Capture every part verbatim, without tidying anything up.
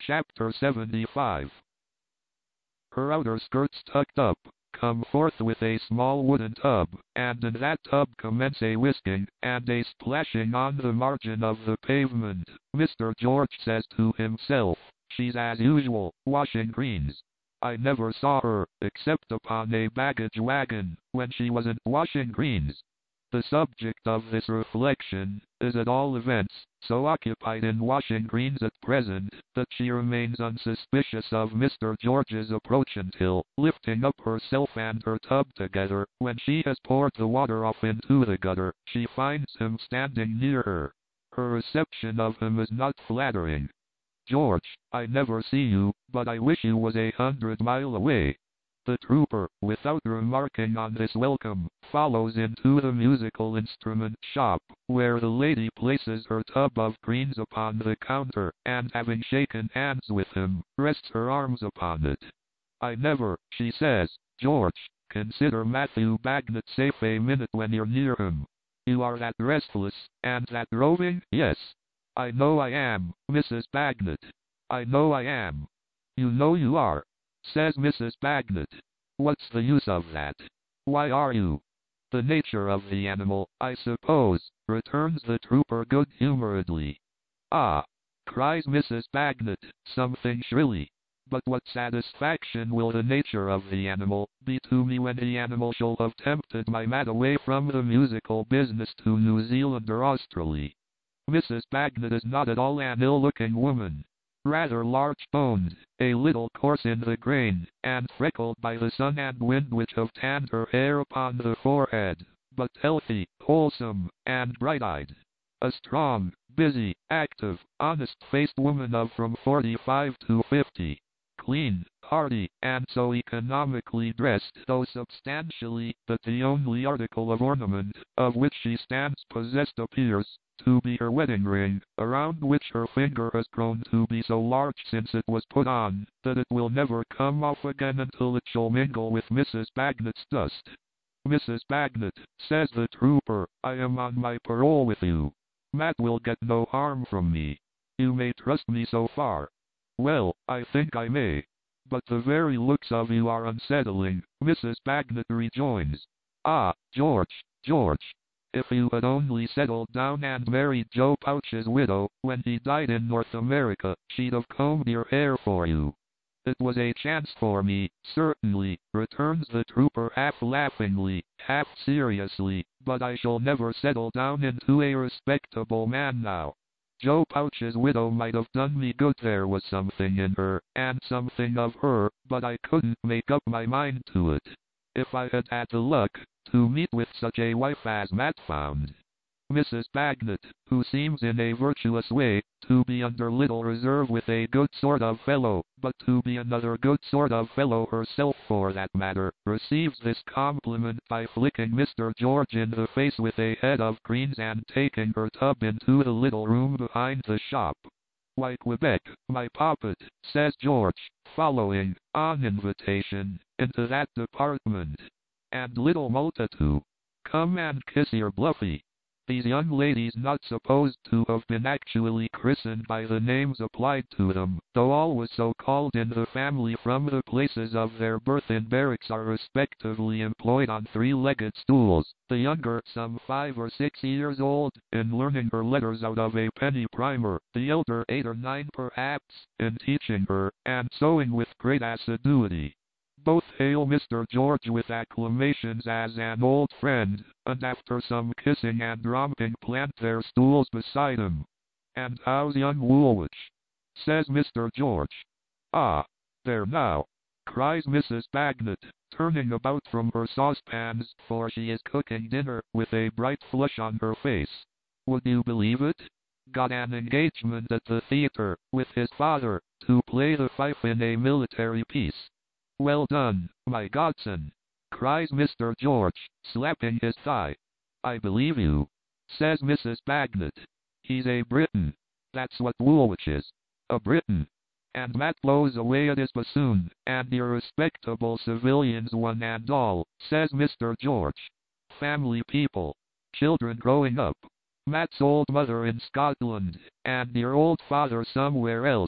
Chapter seventy-five. Her outer skirts tucked up, come forth with a small wooden tub, and in that tub commence a whisking, and a splashing on the margin of the pavement. Mister George says to himself, "She's as usual, washing greens. I never saw her, except upon a baggage wagon, when she wasn't washing greens." The subject of this reflection is at all events so occupied in washing greens at present that she remains unsuspicious of Mister George's approach until, lifting up herself and her tub together, when she has poured the water off into the gutter, she finds him standing near her. Her reception of him is not flattering. "George, I never see you, but I wish you was a hundred mile away." The trooper, without remarking on this welcome, follows into the musical instrument shop, where the lady places her tub of greens upon the counter, and having shaken hands with him, rests her arms upon it. "I never," she says, "George, consider Matthew Bagnet safe a minute when you're near him. You are that restless, and that roving." "Yes, I know I am, Missus Bagnet. I know I am." "You know you are," says Missus Bagnet. "What's the use of that? Why are you?" "The nature of the animal, I suppose," returns the trooper good-humoredly. "Ah!" cries Missus Bagnet, something shrilly. "But what satisfaction will the nature of the animal be to me when the animal shall have tempted my mat away from the musical business to New Zealand or Australia?" Missus Bagnet is not at all an ill-looking woman. Rather large-boned, a little coarse in the grain, and freckled by the sun and wind which have tanned her hair upon the forehead, but healthy, wholesome, and bright-eyed. A strong, busy, active, honest-faced woman of from forty-five to fifty. Clean, hearty, and so economically dressed, though substantially, that the only article of ornament of which she stands possessed appears to be her wedding ring, around which her finger has grown to be so large since it was put on, that it will never come off again until it shall mingle with Missus Bagnet's dust. "Missus Bagnet," says the trooper, "I am on my parole with you. Matt will get no harm from me. You may trust me so far." "Well, I think I may. But the very looks of you are unsettling," Missus Bagnet rejoins. "Ah, George, George, if you had only settled down and married Joe Pouch's widow, when he died in North America, she'd have combed your hair for you." "It was a chance for me, certainly," returns the trooper half laughingly, half seriously, "but I shall never settle down into a respectable man now. Joe Pouch's widow might have done me good, there was something in her, and something of her, but I couldn't make up my mind to it. If I had had the luck to meet with such a wife as Matt found." Missus Bagnet, who seems in a virtuous way to be under little reserve with a good sort of fellow, but to be another good sort of fellow herself for that matter, receives this compliment by flicking Mister George in the face with a head of greens and taking her tub into the little room behind the shop. "Why, Quebec, my poppet," says George, following, on invitation, into that department. "And little Multatu, come and kiss your Bluffy." These young ladies not supposed to have been actually christened by the names applied to them, though all was so called in the family from the places of their birth in barracks, are respectively employed on three-legged stools, the younger some five or six years old, in learning her letters out of a penny primer, the elder eight or nine perhaps, in teaching her, and sewing with great assiduity. Both hail Mister George with acclamations as an old friend, and after some kissing and romping plant their stools beside him. "And how's young Woolwich?" says Mister George. "Ah, there now," cries Missus Bagnet, turning about from her saucepans, for she is cooking dinner, with a bright flush on her face. "Would you believe it? Got an engagement at the theatre, with his father, to play the fife in a military piece." "Well done, my godson," cries Mister George, slapping his thigh. "I believe you," says Missus Bagnet. "He's a Briton. That's what Woolwich is. A Briton. And Matt blows away at his bassoon, and your respectable civilians one and all," says Mister George. "Family people. Children growing up. Matt's old mother in Scotland, and your old father somewhere else,"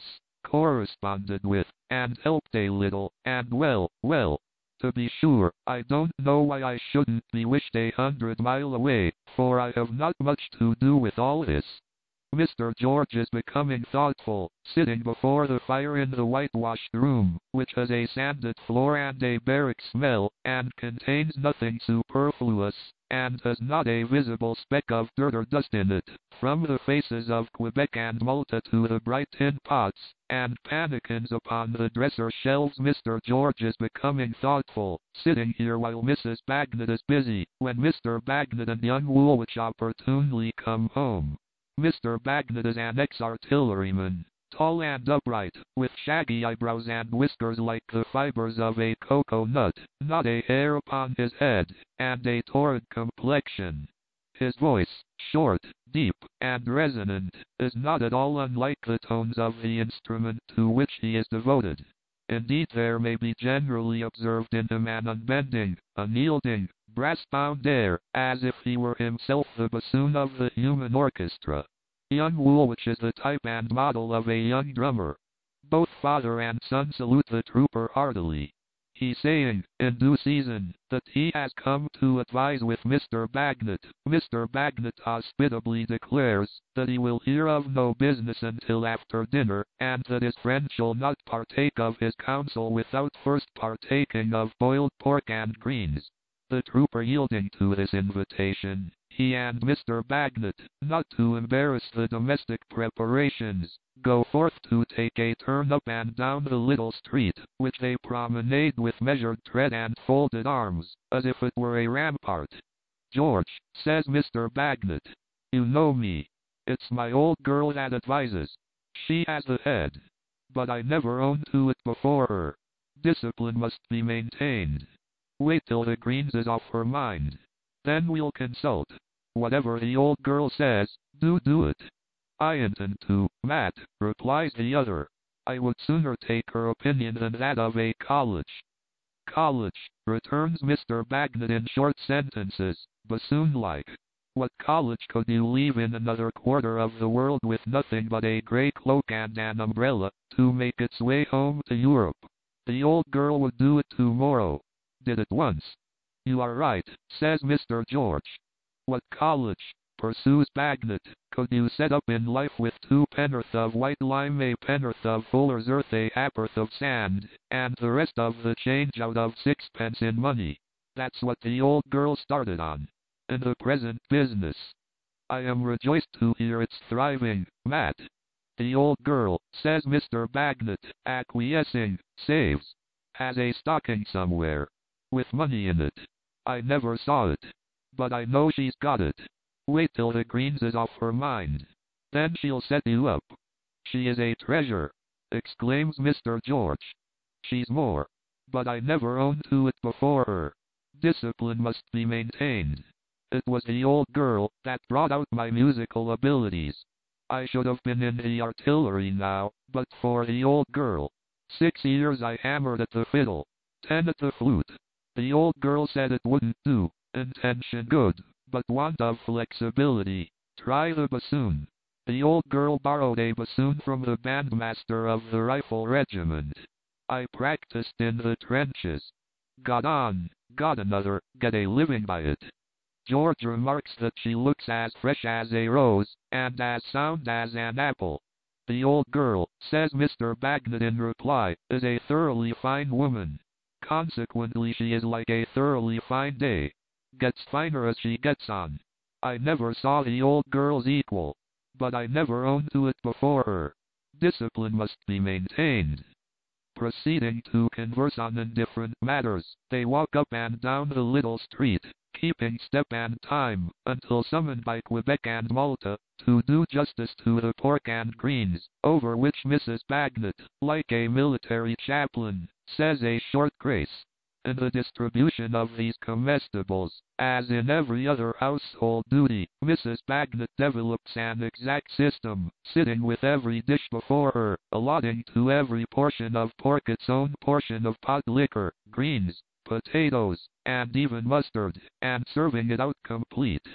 corresponded with, and helped a little, and well, well, to be sure, I don't know why I shouldn't be wished a hundred mile away, for I have not much to do with all this. Mister George is becoming thoughtful, sitting before the fire in the whitewashed room, which has a sanded floor and a barrack smell, and contains nothing superfluous, and has not a visible speck of dirt or dust in it, from the faces of Quebec and Malta to the bright tin pots and pannikins upon the dresser shelves. Mister George is becoming thoughtful, sitting here while Missus Bagnet is busy, when Mister Bagnet and young Woolwich opportunely come home. Mister Bagnet is an ex-artilleryman, tall and upright, with shaggy eyebrows and whiskers like the fibers of a cocoa nut, not a hair upon his head, and a torrid complexion. His voice, short, deep, and resonant, is not at all unlike the tones of the instrument to which he is devoted. Indeed, there may be generally observed in him an unbending, unyielding, brass-bound air, as if he were himself the bassoon of the human orchestra. Young Woolwich is the type and model of a young drummer. Both father and son salute the trooper heartily, he saying, in due season, that he has come to advise with Mister Bagnet. Mister Bagnet hospitably declares that he will hear of no business until after dinner, and that his friend shall not partake of his counsel without first partaking of boiled pork and greens. The trooper yielding to this invitation, he and Mister Bagnet, not to embarrass the domestic preparations, go forth to take a turn up and down the little street, which they promenade with measured tread and folded arms, as if it were a rampart. "George," says Mister Bagnet, "you know me. It's my old girl that advises. She has the head. But I never owned to it before her. Discipline must be maintained. Wait till the greens is off her mind. Then we'll consult. Whatever the old girl says, do do it." "I intend to, Matt," replies the other. "I would sooner take her opinion than that of a college." "College," returns Mister Bagnet in short sentences, bassoon-like. "What college could you leave in another quarter of the world with nothing but a grey cloak and an umbrella, to make its way home to Europe? The old girl would do it tomorrow. Did it once." "You are right," says Mister George. "What college," pursues Bagnet, "could you set up in life with two pen'orth of white lime, a pen'orth of fuller's earth, a ha'porth of sand, and the rest of the change out of sixpence in money? That's what the old girl started on. In the present business, I am rejoiced to hear it's thriving, Matt. The old girl," says Mister Bagnet, acquiescing, "saves. Has a stocking somewhere, with money in it. I never saw it, but I know she's got it. Wait till the greens is off her mind. Then she'll set you up." "She is a treasure," exclaims Mister George. "She's more. But I never owned to it before her. Discipline must be maintained. It was the old girl that brought out my musical abilities. I should have been in the artillery now, but for the old girl. Six years I hammered at the fiddle, ten at the flute. The old girl said it wouldn't do. Intention good, but want of flexibility. Try the bassoon. The old girl borrowed a bassoon from the bandmaster of the rifle regiment. I practiced in the trenches. Got on, got another, get a living by it." George remarks that she looks as fresh as a rose, and as sound as an apple. "The old girl," says Mister Bagnet in reply, "is a thoroughly fine woman. Consequently she is like a thoroughly fine day. Gets finer as she gets on. I never saw the old girl's equal, but I never owned to it before her. Discipline must be maintained." Proceeding to converse on indifferent matters, they walk up and down the little street, keeping step and time, until summoned by Quebec and Malta, to do justice to the pork and greens, over which Missus Bagnet, like a military chaplain, says a short grace. In the distribution of these comestibles, as in every other household duty, Missus Bagnet develops an exact system, sitting with every dish before her, allotting to every portion of pork its own portion of pot liquor, greens, potatoes, and even mustard, and serving it out complete.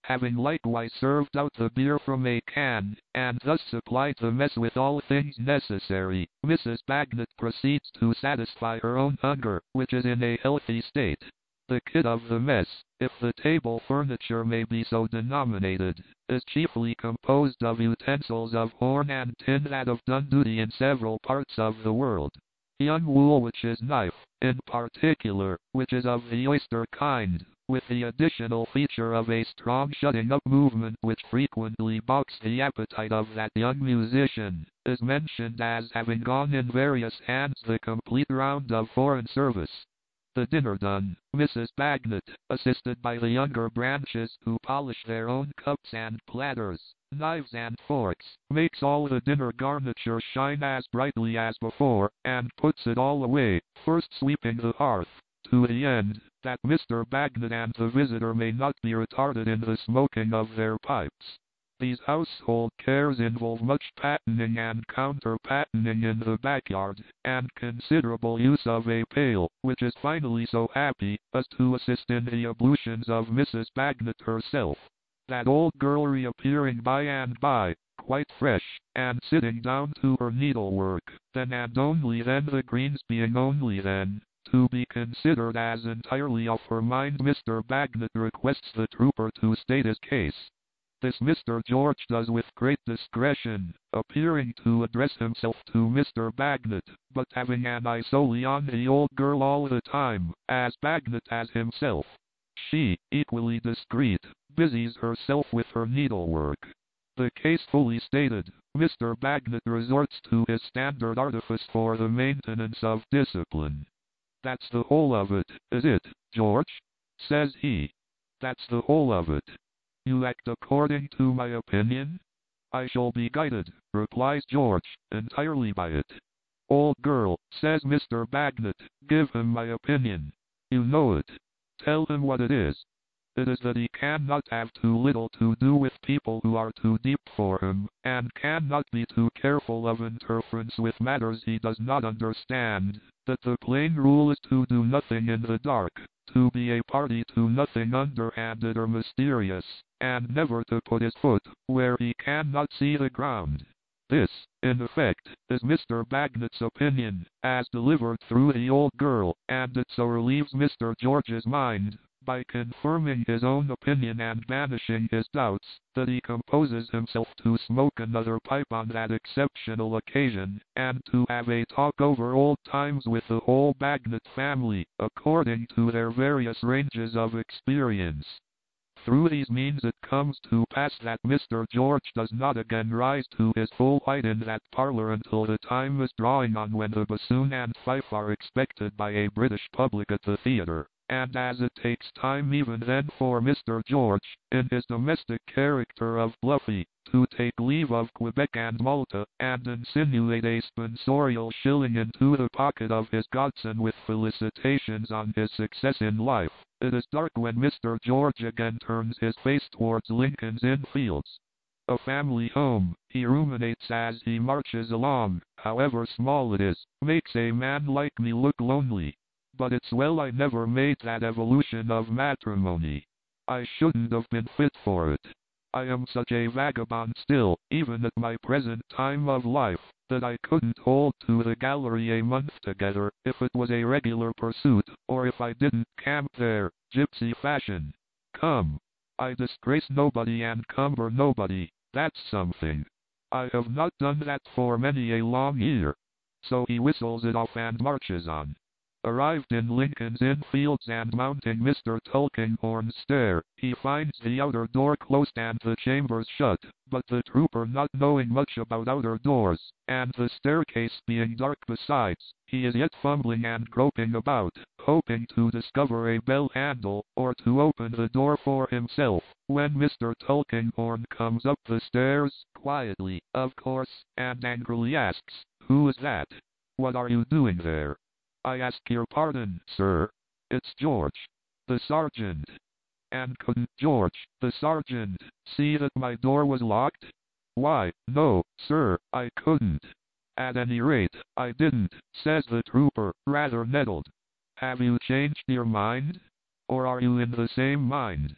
having likewise served out the beer from a can, and thus supplied the mess with all things necessary, Missus Bagnet proceeds to satisfy her own hunger, which is in a healthy state. The kit of the mess, if the table furniture may be so denominated, is chiefly composed of utensils of horn and tin that have done duty in several parts of the world. Young Woolwich's knife, in particular, which is of the oyster kind, with the additional feature of a strong shutting-up movement which frequently balks the appetite of that young musician, is mentioned as having gone in various hands the complete round of foreign service. The dinner done, Missus Bagnet, assisted by the younger branches who polish their own cups and platters, knives and forks, makes all the dinner garniture shine as brightly as before, and puts it all away, first sweeping the hearth, to the end that Mister Bagnet and the visitor may not be retarded in the smoking of their pipes. These household cares involve much pattening and counter-pattening in the backyard, and considerable use of a pail, which is finally so happy as to assist in the ablutions of Missus Bagnet herself. That old girl reappearing by and by, quite fresh, and sitting down to her needlework, then and only then, the greens being only then to be considered as entirely off her mind, Mister Bagnet requests the trooper to state his case. This Mister George does with great discretion, appearing to address himself to Mister Bagnet, but having an eye solely on the old girl all the time, as Bagnet as himself. She, equally discreet, busies herself with her needlework. The case fully stated, Mister Bagnet resorts to his standard artifice for the maintenance of discipline. "That's the whole of it, is it, George?" says he. "That's the whole of it. You act according to my opinion?" "I shall be guided," replies George, "entirely by it." "Old girl," says Mister Bagnet, "give him my opinion. You know it. Tell him what it is." "It is that he cannot have too little to do with people who are too deep for him, and cannot be too careful of interference with matters he does not understand. That the plain rule is to do nothing in the dark, to be a party to nothing underhanded or mysterious, and never to put his foot where he cannot see the ground. This, in effect, is Mister Bagnet's opinion, as delivered through the old girl, and it so relieves Mister George's mind, by confirming his own opinion and banishing his doubts, that he composes himself to smoke another pipe on that exceptional occasion, and to have a talk over old times with the whole Bagnet family, according to their various ranges of experience. Through these means it comes to pass that Mister George does not again rise to his full height in that parlor until the time is drawing on when the bassoon and fife are expected by a British public at the theatre. And as it takes time even then for Mister George, in his domestic character of Bluffy, to take leave of Quebec and Malta, and insinuate a sponsorial shilling into the pocket of his godson with felicitations on his success in life, it is dark when Mister George again turns his face towards Lincoln's Inn Fields. A family home, he ruminates as he marches along, however small it is, makes a man like me look lonely. But it's well I never made that evolution of matrimony. I shouldn't have been fit for it. I am such a vagabond still, even at my present time of life, that I couldn't hold to the gallery a month together, if it was a regular pursuit, or if I didn't camp there, gypsy fashion. Come. I disgrace nobody and cumber nobody, that's something. I have not done that for many a long year. So he whistles it off and marches on. Arrived in Lincoln's Inn Fields and mounting Mister Tulkinghorn's stair, he finds the outer door closed and the chambers shut, but the trooper not knowing much about outer doors, and the staircase being dark besides, he is yet fumbling and groping about, hoping to discover a bell handle, or to open the door for himself, when Mister Tulkinghorn comes up the stairs, quietly, of course, and angrily asks, "Who is that? What are you doing there?" "I ask your pardon, sir. It's George, the sergeant." "And couldn't George, the sergeant, see that my door was locked?" "Why, no, sir, I couldn't." "At any rate, I didn't," says the trooper, rather nettled. "Have you changed your mind? Or are you in the same mind?"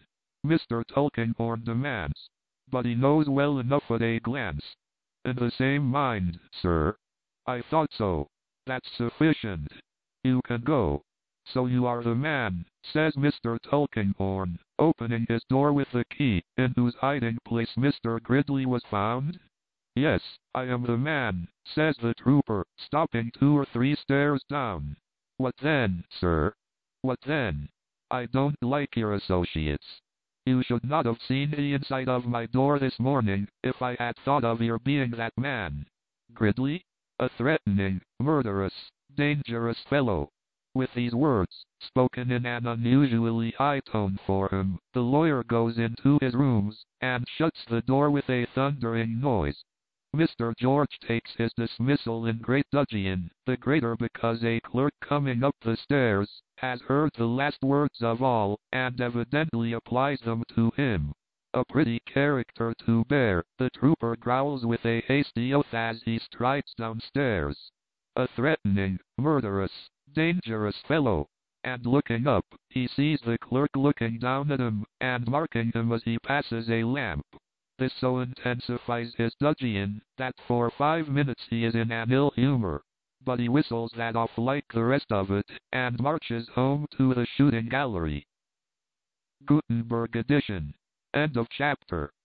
Mister Tulkinghorn demands. But he knows well enough at a glance. In the same mind, sir. I thought so. That's sufficient. You can go. So you are the man, says Mister Tulkinghorn, opening his door with the key, in whose hiding place Mister Gridley was found? Yes, I am the man, says the trooper, stopping two or three stairs down. What then, sir? What then? I don't like your associates. You should not have seen the inside of my door this morning, if I had thought of your being that man. Gridley? A threatening, murderous, dangerous fellow. With these words, spoken in an unusually high tone for him, the lawyer goes into his rooms, and shuts the door with a thundering noise. Mister George takes his dismissal in great dudgeon, the greater because a clerk coming up the stairs, has heard the last words of all, and evidently applies them to him. A pretty character to bear, the trooper growls with a hasty oath as he strides downstairs. A threatening, murderous, dangerous fellow. And looking up, he sees the clerk looking down at him, and marking him as he passes a lamp. This so intensifies his dudgeon, that for five minutes he is in an ill humor. But he whistles that off like the rest of it, and marches home to the shooting gallery. Gutenberg edition. End of chapter.